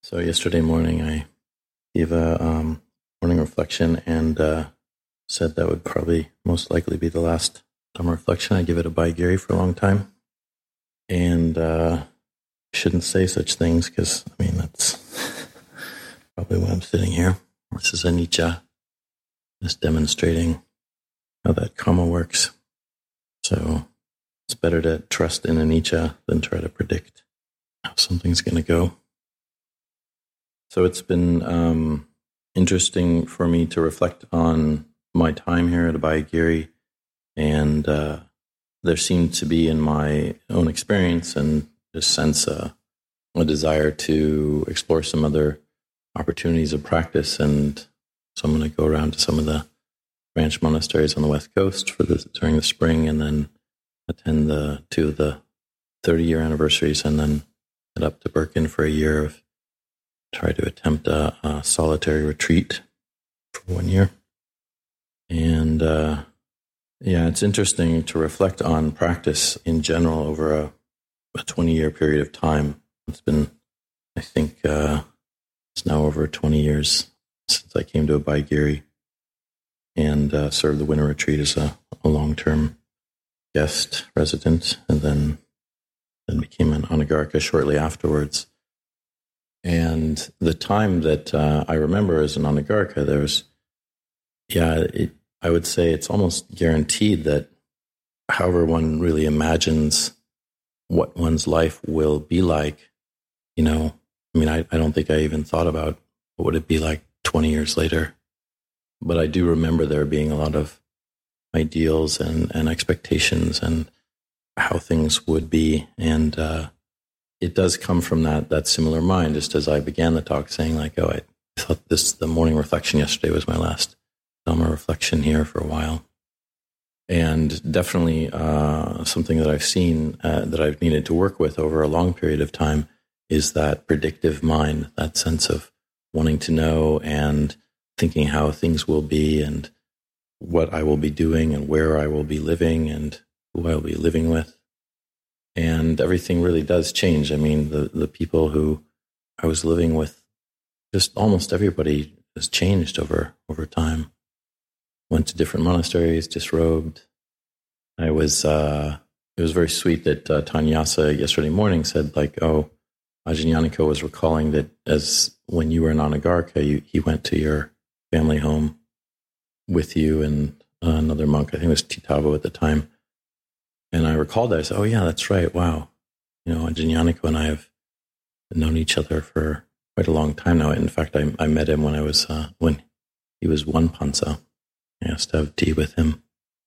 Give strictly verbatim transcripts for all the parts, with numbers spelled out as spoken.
So yesterday morning, I gave a um, morning reflection and uh, said that would probably most likely be the last Dhamma reflection. I give it a Bhai Giri for a long time, and uh, shouldn't say such things because I mean that's probably why I'm sitting here. This is anicca, just demonstrating how that karma works. So it's better to trust in anicca than try to predict how something's going to go. So it's been um, interesting for me to reflect on my time here at Abhayagiri, and uh, there seemed to be in my own experience and just sense uh, a desire to explore some other opportunities of practice. And so I'm going to go around to some of the branch monasteries on the West Coast for the, during the spring, and then attend the two of the thirty-year anniversaries, and then head up to Birkin for a year of try to attempt a, a solitary retreat for one year. And uh, yeah, it's interesting to reflect on practice in general over a, a twenty-year period of time. It's been, I think, uh, it's now over twenty years since I came to Abhayagiri and uh, served the winter retreat as a, a long-term guest resident, and then, then became an anagarika shortly afterwards. And the time that uh, I remember as an anagarika, there was, yeah, it, I would say it's almost guaranteed that however one really imagines what one's life will be like, you know, I mean, I, I don't think I even thought about what would it be like twenty years later. But I do remember there being a lot of ideals and, and expectations and how things would be. And uh, it does come from that that similar mind, just as I began the talk saying like, oh, I thought this, the morning reflection yesterday was my last Dhamma reflection here for a while. And definitely uh, something that I've seen uh, that I've needed to work with over a long period of time is that predictive mind, that sense of wanting to know and thinking how things will be and what I will be doing and where I will be living and who I will be living with. And everything really does change. I mean, the, the people who I was living with, just almost everybody has changed over, over time. Went to different monasteries, disrobed. I was, uh, it was very sweet that uh, Tanyasa yesterday morning said like, oh, Ajahn Yaniko was recalling that as when you were an anagarika, you, he went to your family home with you and uh, another monk, I think it was Titavo at the time. And I recalled that. I said, oh, yeah, that's right. Wow. You know, Ajahn Yaniko and I have known each other for quite a long time now. In fact, I, I met him when I was, uh, when he was one pansa. I asked to have tea with him.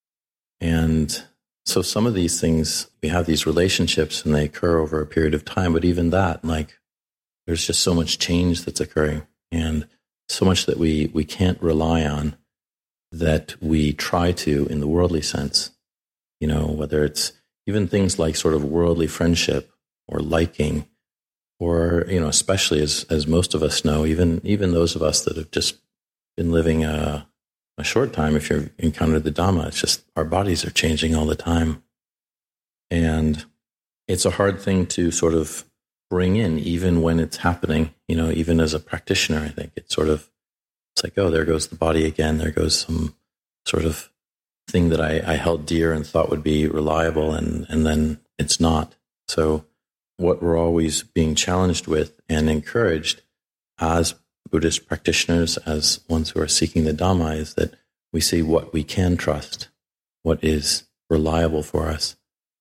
And so some of these things, we have these relationships and they occur over a period of time. But even that, like, there's just so much change that's occurring and so much that we, we can't rely on that we try to in the worldly sense. You know, whether it's even things like sort of worldly friendship or liking, or, you know, especially as, as most of us know, even, even those of us that have just been living a, a short time, if you've encountered the Dhamma, it's just our bodies are changing all the time. And it's a hard thing to sort of bring in, even when it's happening, you know, even as a practitioner, I think it's sort of, it's like, oh, there goes the body again. There goes some sort of thing that I, I held dear and thought would be reliable, and, and then it's not. So what we're always being challenged with and encouraged as Buddhist practitioners, as ones who are seeking the Dhamma, is that we see what we can trust, what is reliable for us.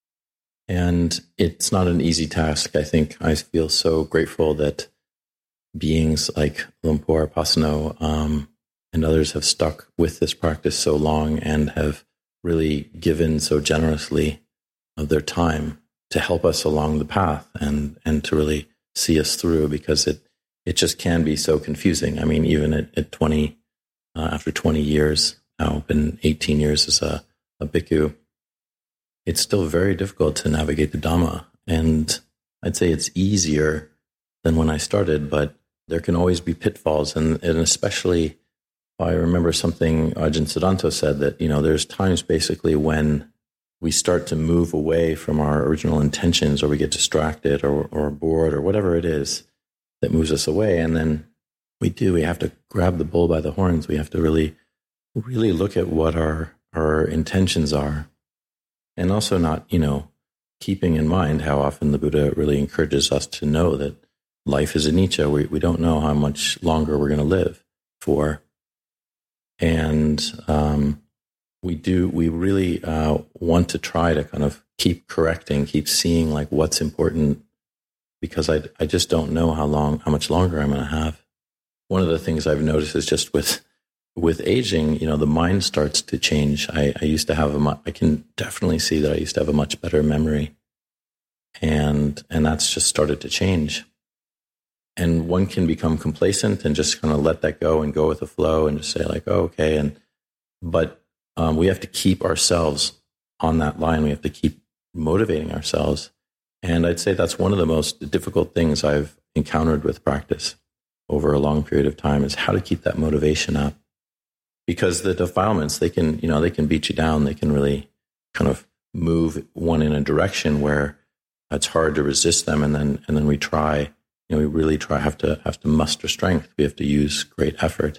And it's not an easy task. I think I feel so grateful that beings like Lumpur Pasano, um, and others have stuck with this practice so long and have really given so generously of their time to help us along the path and, and to really see us through, because it, it just can be so confusing. I mean, even at, at twenty, uh, after twenty years, now been eighteen years as a, a bhikkhu, it's still very difficult to navigate the Dhamma. And I'd say it's easier than when I started, but there can always be pitfalls. And, and especially, I remember something Ajahn Siddhanta said that, you know, there's times basically when we start to move away from our original intentions, or we get distracted or, or bored or whatever it is. that moves us away. And then we do, we have to grab the bull by the horns. We have to really, really look at what our, our intentions are. And also not, you know, keeping in mind how often the Buddha really encourages us to know that life is anicca. We, we don't know how much longer we're going to live for. And um, we do, we really uh, want to try to kind of keep correcting, keep seeing like what's important, because I, I just don't know how long, how much longer I'm going to have. One of the things I've noticed is just with, with aging, you know, the mind starts to change. I, I used to have a, mu- I can definitely see that I used to have a much better memory, and, and that's just started to change. And one can become complacent and just kind of let that go and go with the flow and just say like, oh, okay. And, but um, we have to keep ourselves on that line. We have to keep motivating ourselves. And I'd say that's one of the most difficult things I've encountered with practice over a long period of time, is how to keep that motivation up. Because the defilements, they can, you know, they can beat you down. They can really kind of move one in a direction where it's hard to resist them. And then, and then we try, you know, we really try, have to, have to muster strength. We have to use great effort.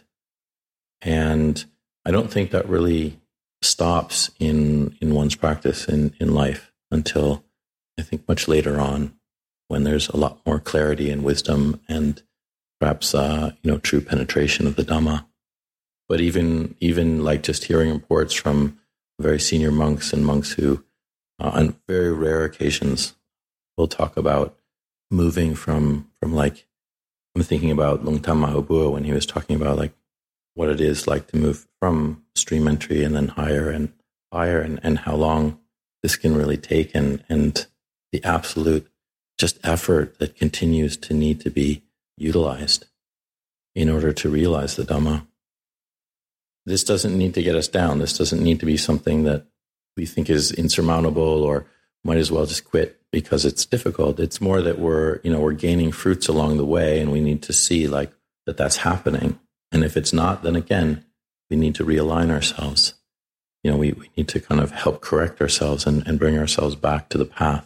And I don't think that really stops in, in one's practice in, in life until I think much later on, when there's a lot more clarity and wisdom and perhaps, uh, you know, true penetration of the Dhamma. But even, even like just hearing reports from very senior monks and monks who, uh, on very rare occasions, will talk about moving from, from like, I'm thinking about Lungtam Mahabua when he was talking about like what it is like to move from stream entry and then higher and higher, and, and how long this can really take, and, and the absolute just effort that continues to need to be utilized in order to realize the Dhamma. This doesn't need to get us down. This doesn't need to be something that we think is insurmountable or might as well just quit because it's difficult. It's more that we're, you know, we're gaining fruits along the way, and we need to see like that that's happening. And if it's not, then again, we need to realign ourselves. You know, we, we need to kind of help correct ourselves and, and bring ourselves back to the path.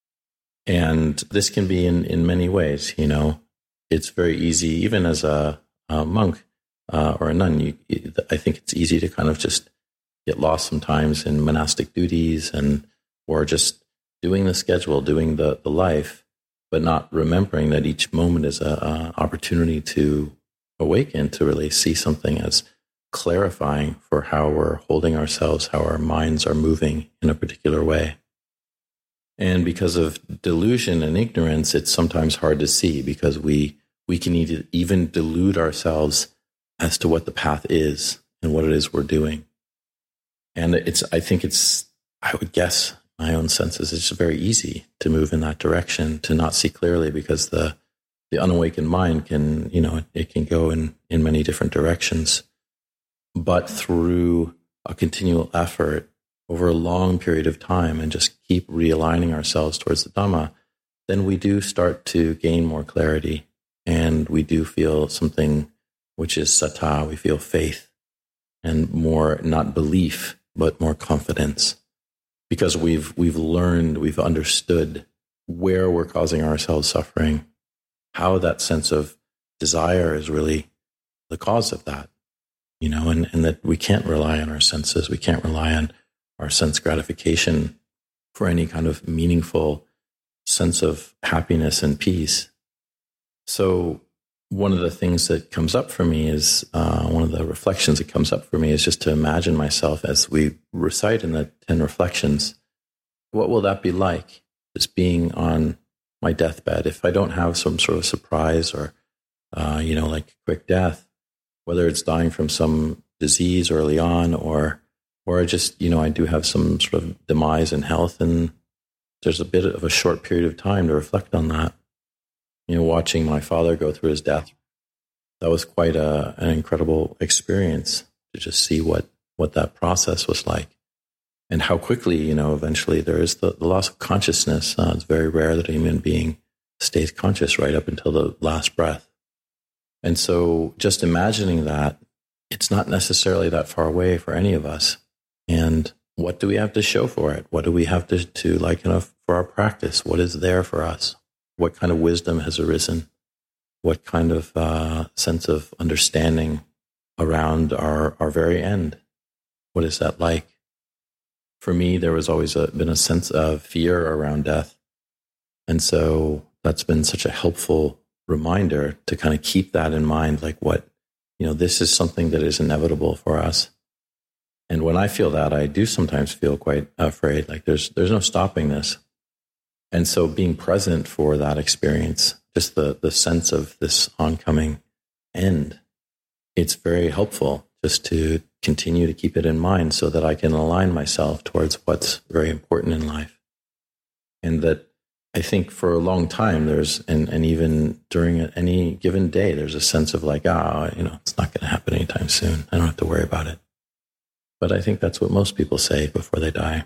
And this can be in, in many ways. You know, it's very easy, even as a, a monk uh, or a nun, you, I think it's easy to kind of just get lost sometimes in monastic duties and, or just doing the schedule, doing the, the life, but not remembering that each moment is a, a opportunity to awaken, to really see something as clarifying for how we're holding ourselves, how our minds are moving in a particular way. And because of delusion and ignorance, it's sometimes hard to see, because we, we can even delude ourselves as to what the path is and what it is we're doing. And it's, I think it's, I would guess, my own senses, it's very easy to move in that direction, to not see clearly, because the, the unawakened mind can, you know, it, it can go in, in many different directions. But through a continual effort over a long period of time and just keep realigning ourselves towards the Dhamma, then we do start to gain more clarity, and we do feel something which is sattha. We feel faith, and more, not belief, but more confidence, because we've we've learned, we've understood where we're causing ourselves suffering, how that sense of desire is really the cause of that, you know, and, and that we can't rely on our senses. We can't rely on our sense gratification for any kind of meaningful sense of happiness and peace. So one of the things that comes up for me is, uh, one of the reflections that comes up for me is just to imagine myself, as we recite in the ten reflections, what will that be like, just being on my deathbed? If I don't have some sort of surprise or, uh, you know, like quick death, whether it's dying from some disease early on, or, or just, you know, I do have some sort of demise in health, and there's a bit of a short period of time to reflect on that. You know, watching my father go through his death, that was quite a, an incredible experience, to just see what, what that process was like, and how quickly, you know, eventually there is the, the loss of consciousness. Uh, it's very rare that a human being stays conscious right up until the last breath. And so just imagining that, it's not necessarily that far away for any of us. And what do we have to show for it? What do we have to, to like, you know, for our practice? What is there for us? What kind of wisdom has arisen? what kind of uh, sense of understanding around our, our very end? What is that like? For me, there was always a, been a sense of fear around death. And so that's been such a helpful reminder to kind of keep that in mind, like what, you know, this is something that is inevitable for us. And when I feel that, I do sometimes feel quite afraid, like there's there's no stopping this. And so being present for that experience, just the, the sense of this oncoming end, it's very helpful just to continue to keep it in mind so that I can align myself towards what's very important in life. And that I think for a long time there's, and, and even during any given day, there's a sense of like, ah, oh, you know, it's not going to happen anytime soon. I don't have to worry about it. But I think that's what most people say before they die.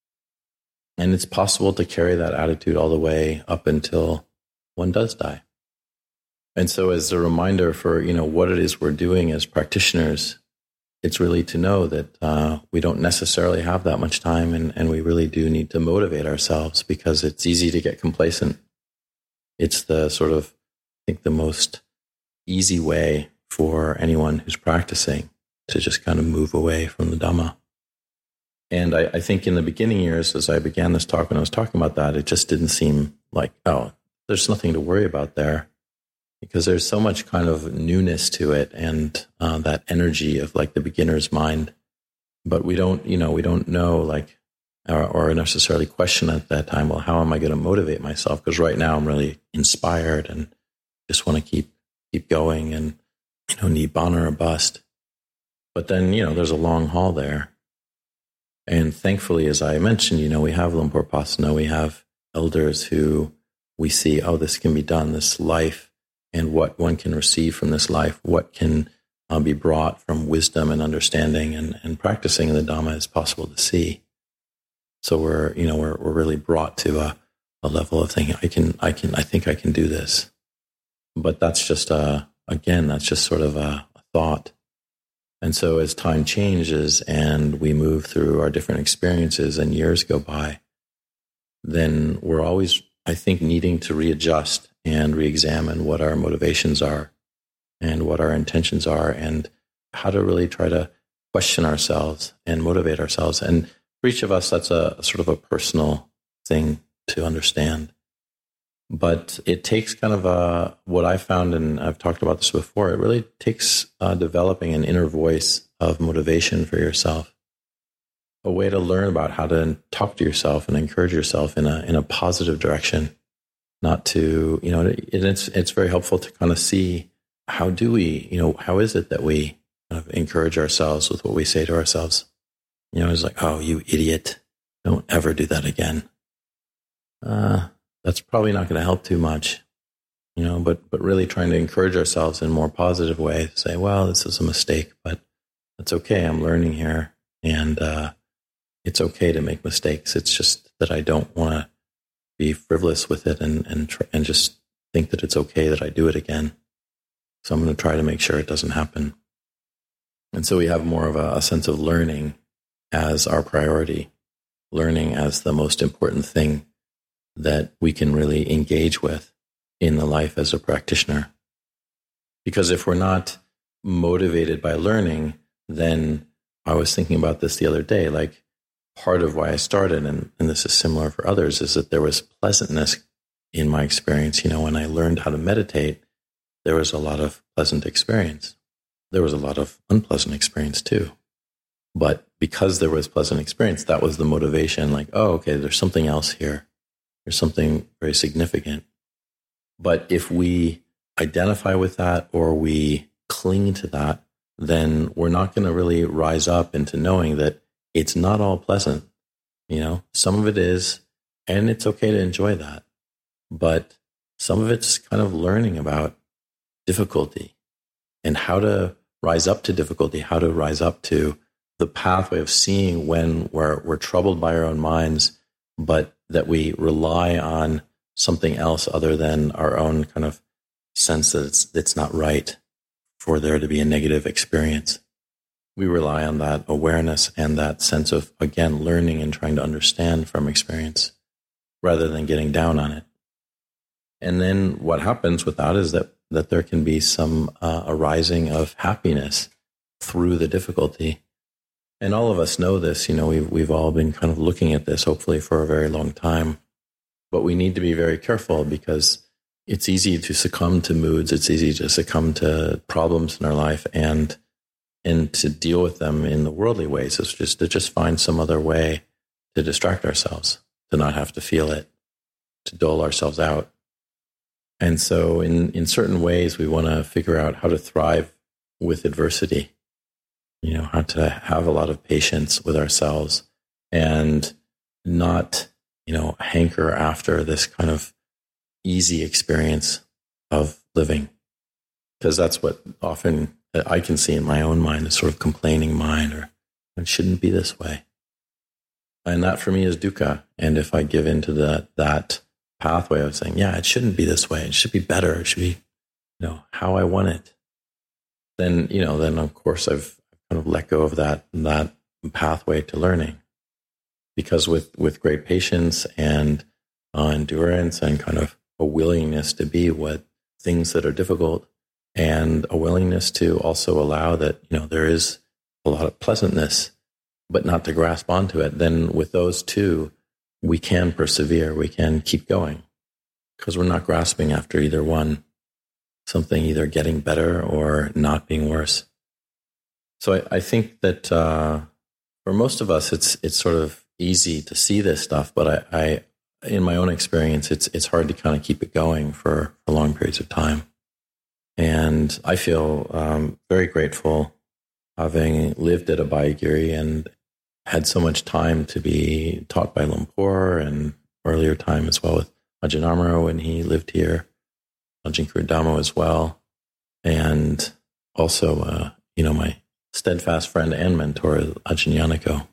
And it's possible to carry that attitude all the way up until one does die. And so as a reminder for, you know, what it is we're doing as practitioners, it's really to know that uh, we don't necessarily have that much time, and, and we really do need to motivate ourselves because it's easy to get complacent. It's the sort of, I think, the most easy way for anyone who's practicing to just kind of move away from the Dhamma. And I, I think in the beginning years, as I began this talk, when I was talking about that, it just didn't seem like, oh, there's nothing to worry about there, because there's so much kind of newness to it and uh, that energy of like the beginner's mind. But we don't, you know, we don't know like, or, or necessarily question at that time, well, how am I going to motivate myself? Because right now I'm really inspired and just want to keep keep going and, you know, nibbana or bust. But then, you know, there's a long haul there. And thankfully, as I mentioned, you know, we have Luang Por Pasana, we have elders who we see, oh, this can be done, this life, and what one can receive from this life, what can uh, be brought from wisdom and understanding and, and practicing in the Dhamma is possible to see. So we're, you know, we're we're really brought to a, a level of thinking, I can, I can, I think I can do this. But that's just a, again, that's just sort of a, a thought. And so as time changes and we move through our different experiences and years go by, then we're always, I think, needing to readjust and re-examine what our motivations are and what our intentions are and how to really try to question ourselves and motivate ourselves. And for each of us, that's a sort of a personal thing to understand. But it takes kind of a, what I found, and I've talked about this before, it really takes uh, developing an inner voice of motivation for yourself, a way to learn about how to talk to yourself and encourage yourself in a in a positive direction, not to, you know, it, it's it's very helpful to kind of see how do we, you know, how is it that we kind of encourage ourselves with what we say to ourselves. You know, it's like, oh, you idiot, don't ever do that again. Uh That's probably not going to help too much, you know, but, but really trying to encourage ourselves in a more positive way, say, well, this is a mistake, but that's okay. I'm learning here, and uh, it's okay to make mistakes. It's just that I don't want to be frivolous with it and, and, tr- and just think that it's okay that I do it again. So I'm going to try to make sure it doesn't happen. And so we have more of a, a sense of learning as our priority, learning as the most important thing that we can really engage with in the life as a practitioner. Because if we're not motivated by learning, then I was thinking about this the other day, like part of why I started, and, and this is similar for others, is that there was pleasantness in my experience. You know, when I learned how to meditate, there was a lot of pleasant experience. There was a lot of unpleasant experience too. But because there was pleasant experience, that was the motivation, like, oh, okay, there's something else here. There's something very significant. But if we identify with that or we cling to that, then we're not going to really rise up into knowing that it's not all pleasant. You know, some of it is, and it's okay to enjoy that. But some of it's kind of learning about difficulty and how to rise up to difficulty, how to rise up to the pathway of seeing when we're, we're troubled by our own minds, but that we rely on something else other than our own kind of sense that it's, it's not right for there to be a negative experience. We rely on that awareness and that sense of, again, learning and trying to understand from experience rather than getting down on it. And then what happens with that is that that there can be some uh, arising of happiness through the difficulty. And all of us know this, you know, we've, we've all been kind of looking at this, hopefully for a very long time. But we need to be very careful because it's easy to succumb to moods. It's easy to succumb to problems in our life and and to deal with them in the worldly ways. It's just to just find some other way to distract ourselves, to not have to feel it, to dole ourselves out. And so in, in certain ways, we want to figure out how to thrive with adversity, you know, how to have a lot of patience with ourselves and not, you know, hanker after this kind of easy experience of living. Because that's what often I can see in my own mind, a sort of complaining mind, or it shouldn't be this way. And that for me is dukkha. And if I give into that, that pathway of saying, yeah, it shouldn't be this way. It should be better. It should be, you know, how I want it. Then, you know, then of course I've kind of let go of that, that pathway to learning. Because with, with great patience and uh, endurance and kind of a willingness to be with things that are difficult and a willingness to also allow that, you know, there is a lot of pleasantness, but not to grasp onto it, then with those two, we can persevere, we can keep going because we're not grasping after either one, something either getting better or not being worse. So I, I think that uh, for most of us, it's it's sort of easy to see this stuff, but I, I in my own experience, it's it's hard to kind of keep it going for, for long periods of time. And I feel um, very grateful having lived at Abhayagiri and had so much time to be taught by Lumpur and earlier time as well with Ajahn Amaro when he lived here, Ajahn Kurudhammo as well. And also, uh, you know, my steadfast friend and mentor, Ajahn Yanako.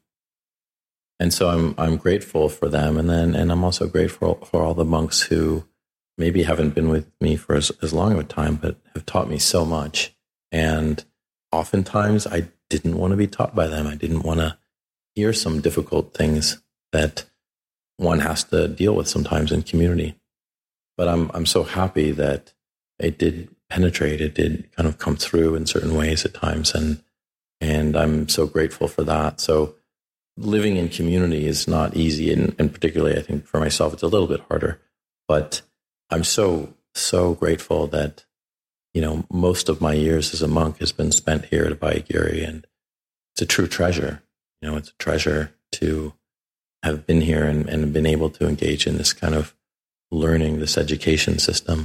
And so I'm I'm grateful for them. And then and I'm also grateful for all the monks who maybe haven't been with me for as, as long of a time, but have taught me so much. And oftentimes I didn't want to be taught by them. I didn't want to hear some difficult things that one has to deal with sometimes in community. But I'm I'm so happy that it did penetrate. It did kind of come through in certain ways at times. And and I'm so grateful for that. So living in community is not easy. And, and particularly, I think for myself, it's a little bit harder. But I'm so, so grateful that, you know, most of my years as a monk has been spent here at Abhayagiri, and it's a true treasure. You know, it's a treasure to have been here and, and been able to engage in this kind of learning, this education system.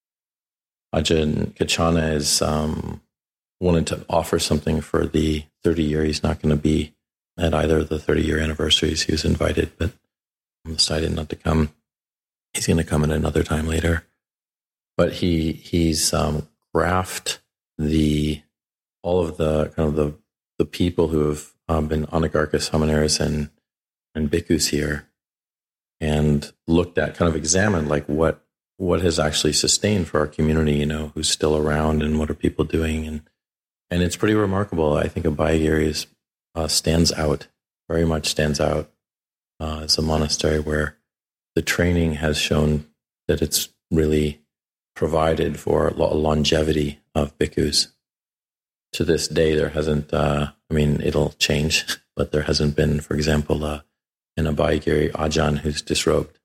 Ajahn Kachana is um, wanted to offer something for the thirty year. He's not going to be at either of the thirty year anniversaries. He was invited, but decided not to come. He's going to come at another time later. But he he's um, graphed the all of the kind of the the people who have um, been Anagarika Samaneras and and bhikkhus here, and looked at, kind of examined like what what has actually sustained for our community. You know, who's still around and what are people doing, and and it's pretty remarkable. I think Abhayagiri is uh, stands out very much stands out uh, as a monastery where the training has shown that it's really provided for a longevity of bhikkhus. To this day, there hasn't, uh, I mean, it'll change, but there hasn't been, for example, uh, an Abhayagiri Ajahn who's disrobed.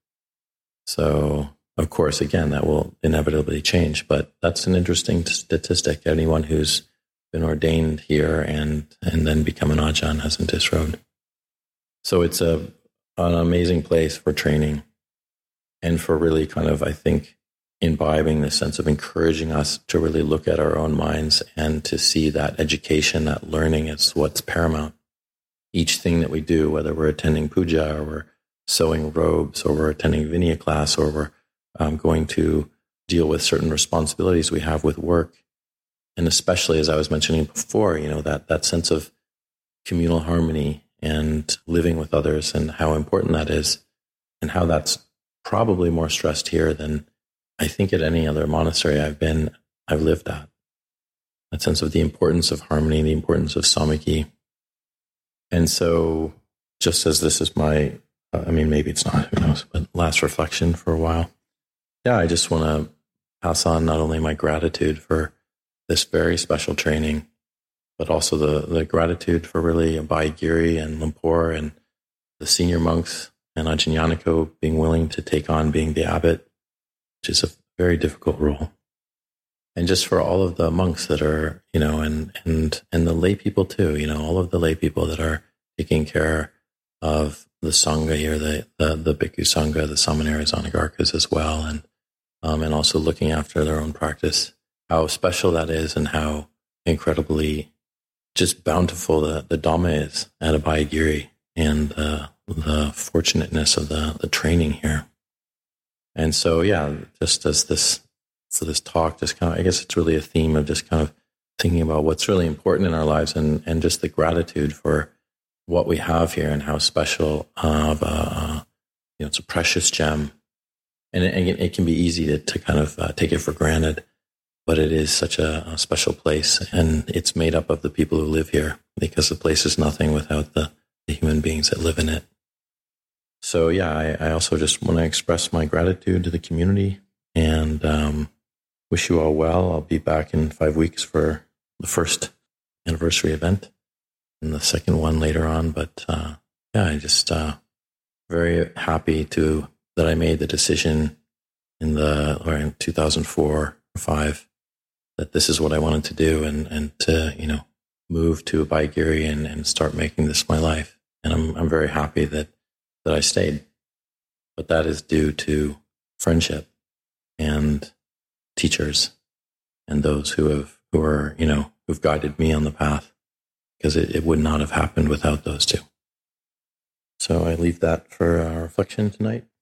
So, of course, again, that will inevitably change, but that's an interesting statistic. Anyone who's been ordained here and, and then become an Ajahn hasn't disrobed. So it's a an amazing place for training. And for really kind of, I think, imbibing the sense of encouraging us to really look at our own minds and to see that education, that learning is what's paramount. Each thing that we do, whether we're attending puja or we're sewing robes or we're attending Vinaya class or we're um, going to deal with certain responsibilities we have with work. And especially, as I was mentioning before, you know, that, that sense of communal harmony and living with others and how important that is and how that's probably more stressed here than I think at any other monastery I've been, I've lived at. That sense of the importance of harmony, the importance of samiki. And so just as this is my, uh, I mean, maybe it's not, who knows, but last reflection for a while. Yeah, I just want to pass on not only my gratitude for this very special training, but also the, the gratitude for really Abhay Giri and Lumpur and the senior monks and Ajahn Yanako being willing to take on being the abbot, which is a very difficult role. And just for all of the monks that are, you know, and and and the lay people too, you know, all of the lay people that are taking care of the Sangha here, the the, the Bhikkhu Sangha, the Samaneras, Anagarkas as well, and um, and also looking after their own practice, how special that is and how incredibly just bountiful the, the Dhamma is at Abhay Giri, and uh, the fortunateness of the, the training here. And so, yeah, just as this, for this talk, just kind of, I guess it's really a theme of just kind of thinking about what's really important in our lives, and, and just the gratitude for what we have here and how special of a, you know, it's a precious gem. And it, it can be easy to, to kind of uh, take it for granted, but it is such a, a special place, and it's made up of the people who live here, because the place is nothing without the, the human beings that live in it. So yeah, I, I also just want to express my gratitude to the community, and um, wish you all well. I'll be back in five weeks for the first anniversary event and the second one later on. But uh, yeah, I just uh, very happy to that I made the decision in the or in two thousand four or five that this is what I wanted to do, and and to, you know, move to Abhay Giri and, and start making this my life. And I'm I'm very happy that that I stayed. But that is due to friendship and teachers and those who have who are, you know, who've guided me on the path, because it, it would not have happened without those two. So I leave that for our reflection tonight.